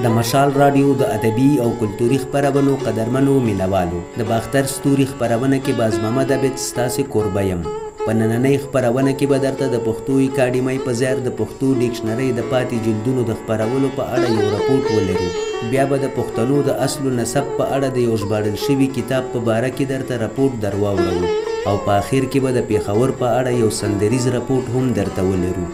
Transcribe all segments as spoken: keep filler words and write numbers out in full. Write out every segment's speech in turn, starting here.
د مشال رادیو د ادبي او کلتوري خپرونو قدرمنو مینوالو د باختر ستوري خپرونه کې باز محمد عبد ستاسې کوربه یم. په نننۍ خپرونه کې به درته د پښتو اکاډمۍ په زیر د پښتو ډکشنرۍ د پاتې جلدونو د خپرولو په اړه یو راپورټ ولرو. بیا به د پښتنو د اصل و نسب په اړه د یو ژباړل شوي کتاب په باره کې درته راپورټ در واوړو او په آخر کې به د پېښور په اړه یو سندریز راپورټ هم درته ولرو.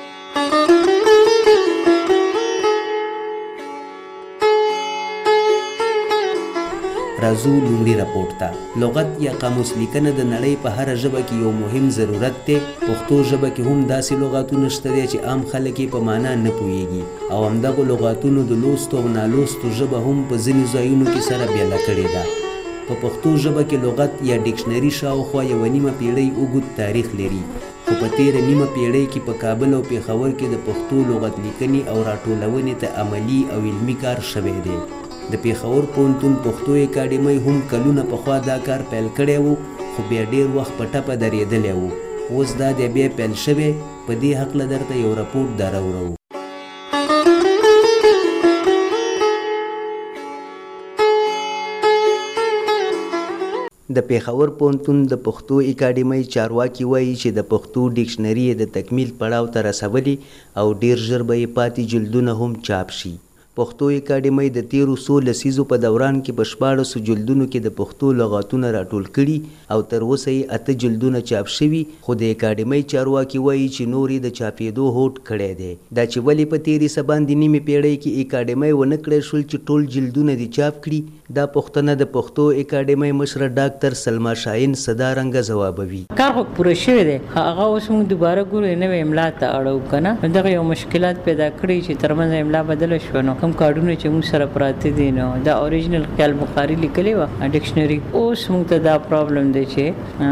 راځو لومړي راپورټ ته. لغت یا قاموس لیکنه د نړۍ په هره ژبه کې یو مهم ضرورت دی. پښتو ژبه کې هم داسې لغاتونه شته دي چې عام خلک یې په معنا نه پوهیږي او همدغو لغاتونو د لوستو او نالوستو ژبه هم په ځینې ځایونو کې سره بیله کړې ده. په پښتو ژبه کې لغت یا ډکشنري شاوخوا یوه نیمه پیړۍ اوږد تاریخ لري، خو په تېره نیمه پیړۍ کې په کابل او پېښور کې د پښتو لغت لیکنې او راټولونې ته عملي او علمي کار شوی دی. د پېښور پوهنتون پښتو اکاډمۍ هم کلونه پخوا دا کار پیل کړی و، خو بیا ډېر وخت په ټپه درېدلی و. اوس دا دی بیا پیل شوی. په دې هکله درته یو راپورټ در اورو. د پېښور پوهنتون د پښتو اکاډمۍ چارواکي وایي چې د پښتو ډکشنري یې د تکمیل پړاو ته رسولي او ډېر ژر به یې پاتې جلدونه هم چاپ شي. پښتو اکاډمۍ د تیرو څو لسیزو په دوران کې په شپاړسو جلدونو کې د پښتو لغاتونه راټول کړي او تر اوسه یې اته جلدونه چاپ شوي، خو د اکاډمۍ چارواکي وایي چې نور یې د چاپېدو هوډ کړی دی. دا چې ولې په تېرې څه باندې نیمې پیړۍ کې اکاډمۍ ونه کړی شول چې ټول جلدونه دې چاپ کړي، دا پوښتنه د پښتو اکاډمۍ مشره ډاکټر سلما شاهین صدارنګه ځوابوي. کار خو پوره شوی دی، هغه اوس موږ دوباره ګورو نوې املا ته اړو که نه. دغه یو مشکلات پیدا کړي چې ترمنځ املا بدله شوه، نو کوم کارډونه چې موږ سره پراته دي نو دا اوریجنل خیال بخاري لیکلې وه ډکشنري، اوس موږ ته دا پرابلم دی چې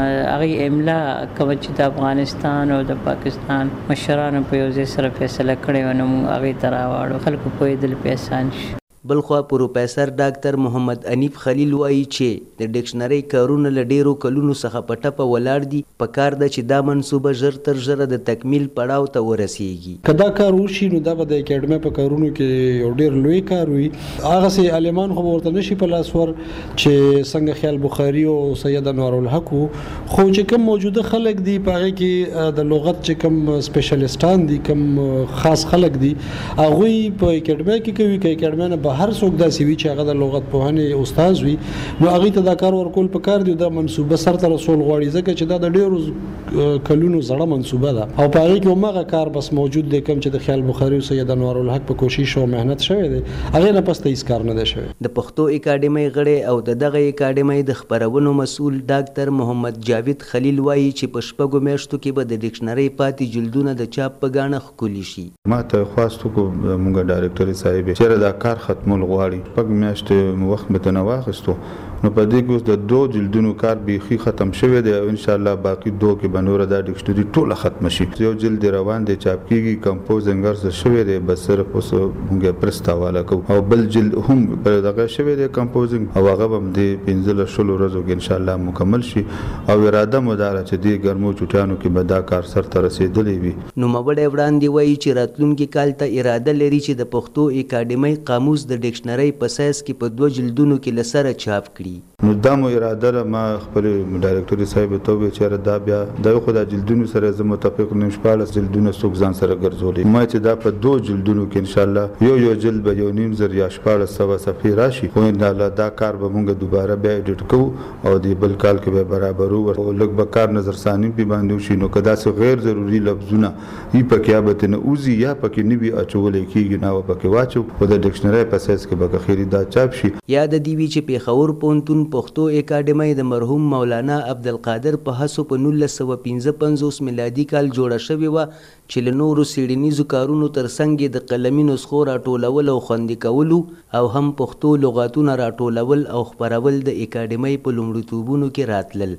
هغې املا کومه چې د افغانستان او د پاکستان مشرانو په یو ځای سره فیصله کړې وه، نو موږ هغې ته راواړو خلکو پوهېدل پې اسان شي. بلخوا پروفیسر ډاکټر محمد انیف خلیل وایي چې د ډکشنرۍ کارونه له ډېرو کلونو څخه په ټپه ولاړ دي. په کار ده چې دا منصوبه ژر تر ژره د تکمیل پړاو ته ورسیږي. که دا کار وشي نو دا به د اکاډمۍ په کارونو کې یو ډېر لوی کار وي. هغسې عالمان خو به ورته نشي په لاس ور چې څنګه خیال بخاري او سید انوارالحق وو، خو چې کوم موجوده خلک دي په هغې کې د لغت چې کوم سپیشلیسټان دي، کوم خاص خلک دي، هغوی په اکاډمۍ کې کوي. که اکاډمۍ نه هر څوک داسې وي چې هغه د لغت پوهنې استاد وي، نو هغې ته دا کار ورکول پکار دی. دا منصوبه سر ته رسول غواړي ځکه چې دا د ډېرو کلونو زړه منصوبه ده او په هغې کې هماغه کار بس موجود دی کوم چې د خیال بخاري او سید انوارالحق په کوشش او محنت شوی دی، هغې نه پس ته هېڅ کار نه دی شوی. د پښتو اکاډمۍ غړی او د دغه اکاډمۍ د خپرونو مسؤل ډاکټر محمد جاوید خلیل وایي چې په شپږو میاشتو کې به د ډکشنرۍ پاتې جلدونه د چاپ په ګاڼه ښکلي شي. ما ته خواست وکړو موږ ډایرکټري صاحب چېرې دا کار ختمول غواړي، شپږ میاشتې وخت به ته نه واخیستو، نو په دې کې اوس د دو جلدونو کار بیخي ختم شوی دی او انشاءالله باقي دو کې به نوره دا ډکشنري ټوله ختمه شي. یو جلد روان دی چاپ کېږي، کمپوزنګ هر څه شوی دی، بس صرف اوس موږ پرس ته حواله کوو او بل جلد هم پر دغه شوی دی کمپوزنګ او هغه به هم د پنځلس شلو ورځو کې انشاءالله مکمل شي او اراده مو دا ده چې دې ګرمو چوټیانو کې به دا کار سر ته رسېدلی وي. نوموړی وړاندې وایي چې راتلونکي کال ته اراده لري چې د پښتو اکاډمۍ قاموس د ډکشنرۍ په سایز کې په دوه جلدونو کې له سره چاپ کړي. نو دا مو اراده ده. ما خپل ډایرکټري صاحب ته وویل چې دا بیا دا خو دا جلدونو سره زه متفق نیم، شپاړس جلدونه څوک ځان سره ګرځولی، ما چې دا په دو جلدونو کې انشاءالله یو یو جلد به یو نیم زر یا شپاړس سوه صفحې راشي، خو انشاءالله دا کار به مونږ دوباره بیا ایډیټ کوو او د بل کال کې به برابرو او لږ به کار نظرثاني پې باندې وشي. نو که داسې غیر ضروري لفظونه یي پکې یا به ترې نه وځي یا پکې نه وي اچولی کېږي، نه به پکې واچو، خو د ډکشنرۍ په سایز کې به که خیري دا چاپ شي. یاد دې وي چې پېښور پوهنتون پښتو اکاډمۍ د مرحوم مولانا عبدالقادر په هڅو په نولس سوه پنځه پنځوس میلادي کال جوړه شوې وه چې له نورو څېړنیزو کارونو تر څنګ یې د قلمي نسخو راټولول او خوندي کولو او هم پښتو لغاتونه راټولول او خپرول د اکاډمۍ په لومړیتوبونو کې راتلل.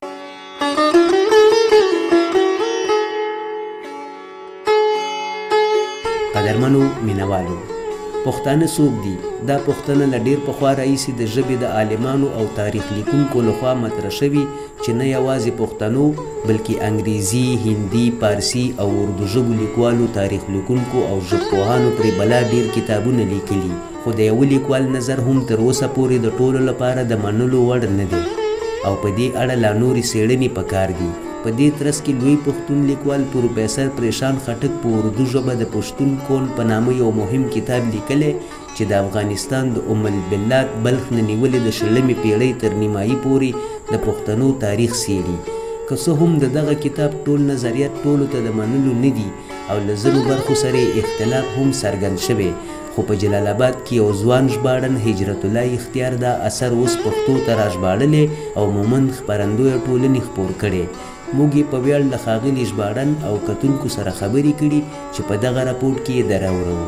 قدرمنو مینوالو، پښتانه څوک دي؟ دا پوښتنه له ډېر پخوا راهیسې د ژبې د عالمانو او تاریخ لیکونکو لخوا مطرح شوي چې نه یوازې پښتنو بلکې انګریزي، هندي، پارسي او اردو ژبو لیکوالو، تاریخ لیکونکو او ژبپوهانو پرې بلا ډېر کتابونه لیکلي، خو د یوه لیکوال نظر هم تر اوسه پورې د ټولو لپاره د منلو وړ نه دی او په دې اړه لا نورې څېړنې پکار دي. په دې ترڅ کې لوی پښتون لیکوال پروفیسر پریشان خټک په اردو ژبه د پښتون کون په نامه یو مهم کتاب لیکلی چې د افغانستان د ام البلاد بلخ نه نیولې د شلمې پیړۍ تر نیمایي پورې د پښتنو تاریخ څېړي. که څه هم د دغه کتاب ټول نظریات ټولو ته د منلو نه دي او له ځینو برخو سره اختلاف هم څرګند شوی، خو په جلال آباد کې یو ځوان ژباړن هجرت الله اختیار دا اثر اوس پښتو ته راژباړلی او مومند خپرندویه ټولنې خپور کړی. موږ یې په ویاړ له ښاغلي ژباړن او کتونکو سره خبرې کړي چې په دغه راپورټ کې یې دراوړو.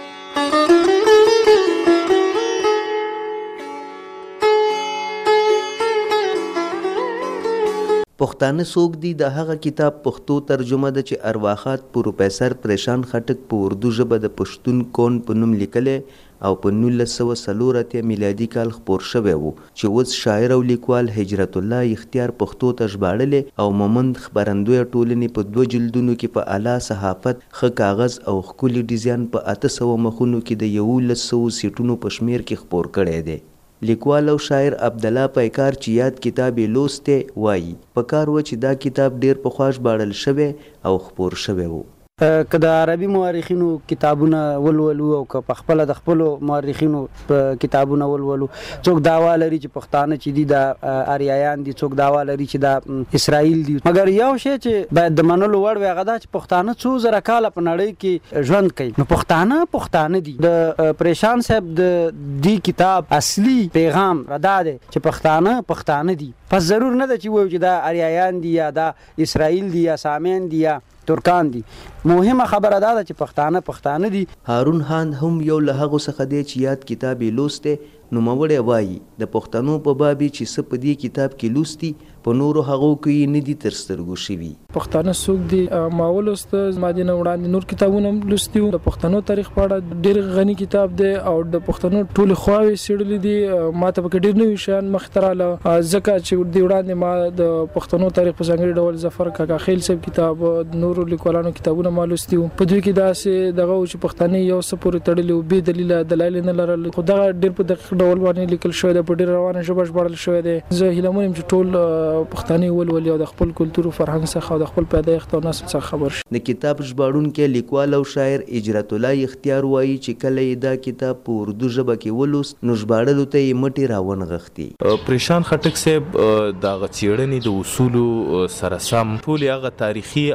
پښتانه څوک دي د هغه کتاب پښتو ترجمه ده چې ارواښاد پروفیسر پریشان خټک په اردو ژبه د پښتون کون په نوم لیکلی او په نولس سوه څلور اتیا میلادي کال خپور شوی و چې اوس شاعر او لیکوال هجرت الله اختیار پښتو ته ژباړلی او مومند خپرندویه ټولنې په دوه جلدونو کې په اعلی صحافت، ښه کاغذ او ښکلي ډیزاین په اته سوه مخونو کې د یولس سوو سیټونو په شمیر کې خپور کړی دی. لیکوال او شاعر عبدالله پیکار چې یاد کتاب یې لوستی وایي پکار و چې دا کتاب ډېر پخوا ژباړل شوی او خپور شوی و. که د عربي مورخینو کتابونه ولولو او که په خپله د خپلو مورخینو کتابونه ولولو، څوک دعوا لري چې پښتانه چې دي د اریایان دي، څوک دعوا لري چې د اسرائیل دي، مګر یو شی چې باید د منلو وړ وي هغه دا چې پښتانه څو زره کاله په نړۍ کې ژوند کوي. نو پښتانه پښتانه دي. د پریشان صاحب د دې کتاب اصلي پیغام را دا دی چې پښتانه پښتانه دي. پس ضرور نه ده چې وایو چې دا اریایان دي یا دا اسرائیل دي یا سامیان دي یا ترکان دي. مهمه خبره دا ده چې پښتانه پښتانه دي. هارون هاند هم یو له هغو څخه دی چې یاد کتاب یې لوستی. نوموړی وایي د پښتنو په باب چې څه په دې کتاب کې لوستي په نورو هغو کې یې نه دي تر سترګو شوي. پښتانه څوک دي ما ولوسته، زما دې نه وړاندې نور کتابونه هم لوستي وو. د پښتنو تاریخ په اړه ډېر غني کتاب دی او د پښتنو ټولې خواوې څېړلې دي. ما ته پکې ډېر نوي شیان مخې ته راغله، ځکه چې دې وړاندې ما د پښتنو تاریخ په ځانګړي ډول ظفر کاکا خیل صاحب کتاب، نورو لیکوالانو کتابونه ما لوستي وو. په دوی کې داسې دغه و چې پښتانه یو څه پورې تړلي وو، بې دلیله دلایل نه لرل، خو دغه ډېر په دقیق ډول باندې لیکل شوی دی، په ډېره روانه ژبه ژباړل شوی دی. زه هیله من یم چې ټول پښتانه ولولي او د خپل کلتور او فرهنګ څخه او د خپل پیدایښت او نسل څخه خبر شي. د کتاب ژباړونکی لیکوال او شاعر هجرت الله اختیار وایي چې کله یې دا کتاب په اردو ژبه کې ولوست نو ژباړلو ته یې مټې راونغښتې. پریشان خټک صاحب دغه څېړنې د اصولو سره سم ټولې هغه تاریخي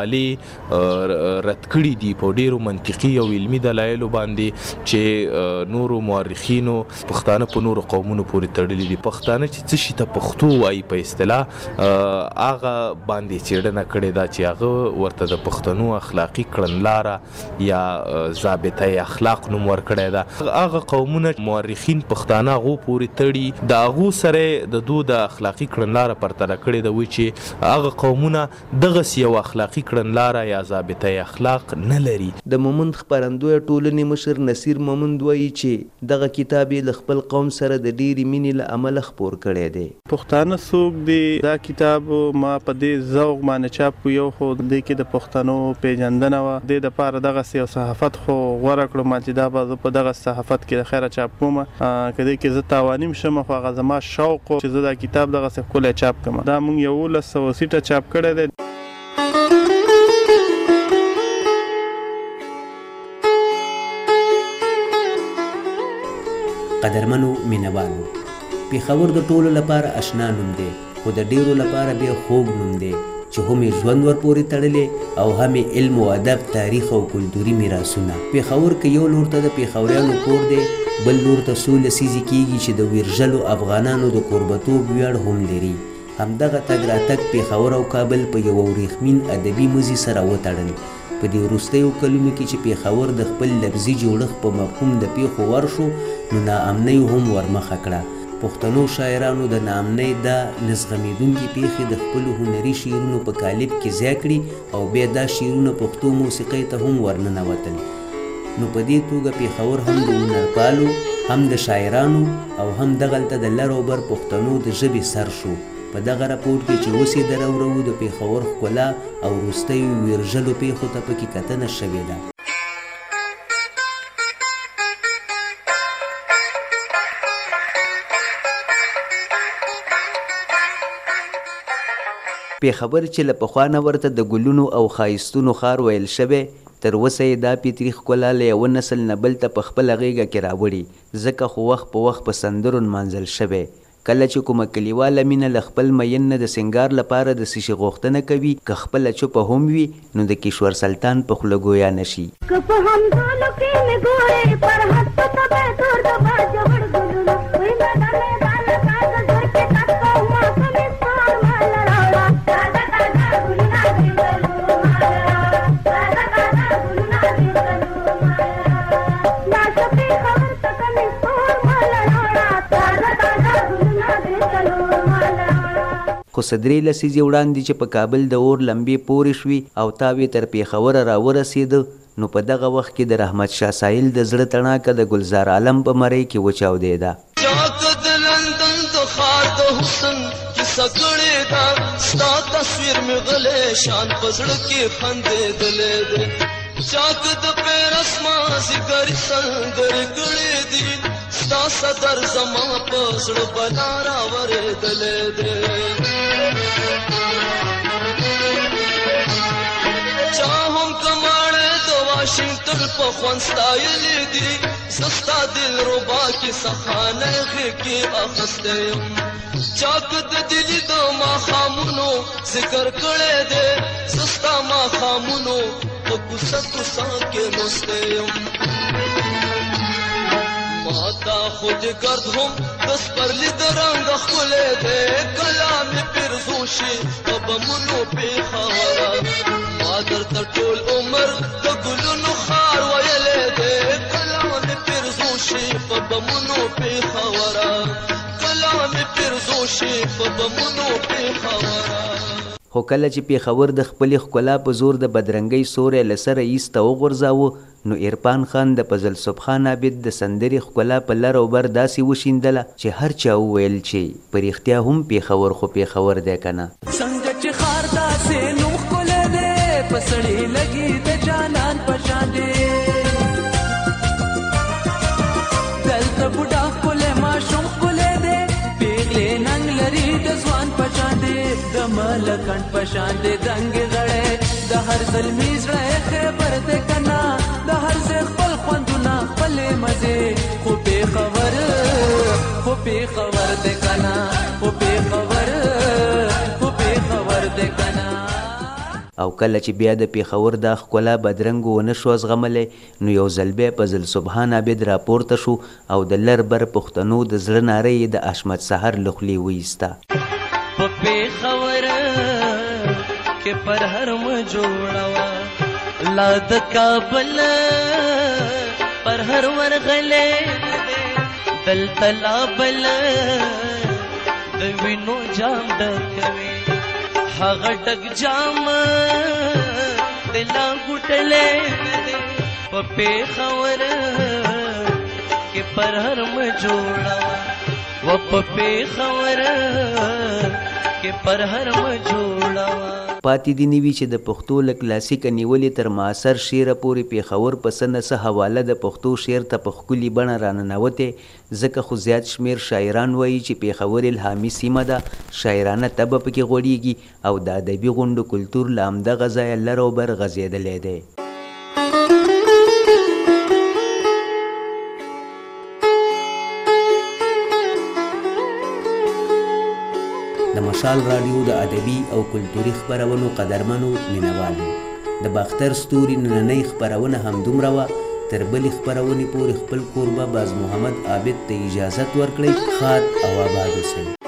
حوالې رد کړي دي په ډېرو منطقي او علمي دلایلو باندې چې نورو مورخینو پښتانه په نورو قومونو پورې تړلي دي. پښتانه چې څه شي ته پښتو وایي په اصطلاح هغه باندې څېړنه کړې ده چې هغه ورته د پښتنو اخلاقي کړنلاره یا ضابطه اخلاق نوم ورکړی ده. هغه قومونه مورخین پښتانه هغو پورې تړي، د هغو سره د دو د اخلاقي کړنلاره پرتله کړې ده وایي چې هغه قومونه دغسې یو اخلاقي کړنلاره یا ضابطه اخلاق نه لري. د مومند خپرندویه ټولنې مشر نصیر مومند وایي چې دغه کتاب یې له خپل قوم سره د ډېرې مینې له امله خپور کړی دی. پښتانه څوک دي دا کتاب ما په دې ذوق باندې چاپ کو، یو خو دې کې د پښتنو پیژندنه وه، دې دپاره دغسې یو صحافت خو غوره کړم چې دا به زه په دغه صحافت کې د خیره چاپ کوم. که دې کې زه تاوانیم شم خو هغه زما شوق و چې زه دا کتاب دغسې ښکلی چاپ کړم. دا مونږ یولس سوه سیټه چاپ کړی دی. قدرمنو مینوالو، پېښور د ټولو لپاره اشنا نوم دی، خو د ډېرو لپاره بیا خوږ نوم دی چې هم یې ژوند ورپورې تړلی او هم یې علم و ادب، تاریخ او کلتوري میراثونه. پېښور که یو لور ته د پېښوریانو کور دی، بل لور ته څو لسیزې کېږي چې د ویرژلو افغانانو د کوربتوب ویاړ هم لري. همدغه تګ راتګ پېښور او کابل په یوه وریښمین ادبي مزي سره وتړل. په دې وروستیو کلونو کې چې پېښور د خپل لفظي جوړښت په مفهوم د پیښو ور شو نو ناامنۍ هم ورمخه کړه. پښتنو شاعرانو د ناامنۍ دا نزغمېدونکې پیښې د خپلو هنري شعرونو په قالب کې ځای کړي او بیا دا شعرونه پښتو موسیقۍ ته هم ورننوتل. نو په دې توګه پېښور هم د هنرپالو، هم د شاعرانو او هم دغلته د لر او بر پښتنو د ژبې سر شو. په دغه راپورټ کې چې اوس یې دراوړو د پېښور ښکلا او وروستیو ویرژلو پیښو ته پکې کتنه شوې ده. پیښور چې له پخوا نه ورته د ګلونو او ښایستونو ښار ویل شوی، تر اوسه یې دا فطري ښکلا له یوه نسل نه بل ته په خپله غېږه کې راوړي، ځکه خو وخت په وخت په سندرو نمانځل شوی. کله چې کومه کلیواله مینه له خپل مین نه د سنګار لپاره د څه شي غوښتنه کوي، که خپله چوپه هم وي نو د کشور سلطان په خوله ګویا نشي. خو صدرې لسیزې وړاندې چې په کابل د اور لمبې پورې شوي او تاوې تر پېښوره راورسېده، نو په دغه وخت کې د رحمت شاه سایل د زړه تڼاکه د ګلزار عالم په مرۍ کې وچاودېده. چاک د لندن د ښار د حسن کیسه کړې ده، ستا تصویر مې غلی شان په زړه کې خندېدلی دی. چاک د پیرس مازدیګر سندرې کړې دي، ستا صدر زما په زړه بلا راورېدلی دی. چا هم کماړې د واشنګټن په خوند ستایلې دي، زه ستا دلربا کیسه خانۍ غېږ کې اخیستی یم. چاک د دلي د ماښامونو ذکر کړی دی، زه ستا ماښامونو په کوڅه کوڅه کې لوستی یم. ماتا خود گرد هم د سپرلي د رنګه ښکلی دی، کله مې پیرزو شي په بمونو پېښوره. ما درته ټول عمر د ګلونو ښار ویلی دی، کله مې پیرزو شي په بمونو پېښوره، کله مې پیرزو شي په بمونو پېښوره. خو کله چې پېښور د خپلې ښکلا په زور د بدرنګۍ سوری له سره ایسته وغورځاوه، نو عرفان خان د فضل صبحان عابد د سندرې ښکلا په لر او بر داسې وشیندله چې هر چا وویل چې په رښتیا هم پېښور خو پېښور دی که نه. څنګه چې ښار داسې نوم ښکلی دی، په سړي لګي د جانان په شان دی. دلته بوډا ښکلی ماشوم ښکلی دی، پېغلې ننګ لري د ځوان په شان دی. د ملکڼ په شان دی دنګې غړی، د هر زلمي زړه خیبر دی که نه، د هر ځای خپل خوندونه خپلې مزې. خو پېښور خو پېښور دی که نه، خو پېښور خو پېښور دی که نه. او کله چې بیا د پېښور دا ښکلا بدرنګو ونه شوه زغملی، نو یو ځل بیا فضل صبحان عابد راپورته شو او د لر بر پښتنو د زړه ناره یې د اشمت سحر له خولې وایسته. په پېښور کې پر هر م جوړوه، لا د کابل پر هر ورغلې، دلته لا بل د وینو جام ډکوي، هغه ډک جام د لا ګوټلې. په پېښور کې پر هر م جوړوه، و په پېښور کې پر هر م جوړوه. پاتې دي نوي چې د پښتو له کلاسیکه نیولې تر معاصر شعره پورې پېښور په څه نه څه حواله د پښتو شعر ته په ښکلي بڼه راننوتې، ځکه خو زیات شمېر شاعران وایي چې پېښور الهامي سیمه ده، شاعرانه طبع پکې غوړېږي او د ادبي غونډو کلتور له همدغه ځایه لر او بر غځېدلی دی. د مشال راډیو د ادبي او کلتوري خپرونو قدرمنو مینوالو، د باختر ستوري نننۍ خپرونه همدومره وه. تر بلې خپرونې پورې خپل کوربه باز محمد عابد ته اجازت ورکړئ. ښاد او آباد اوسئ.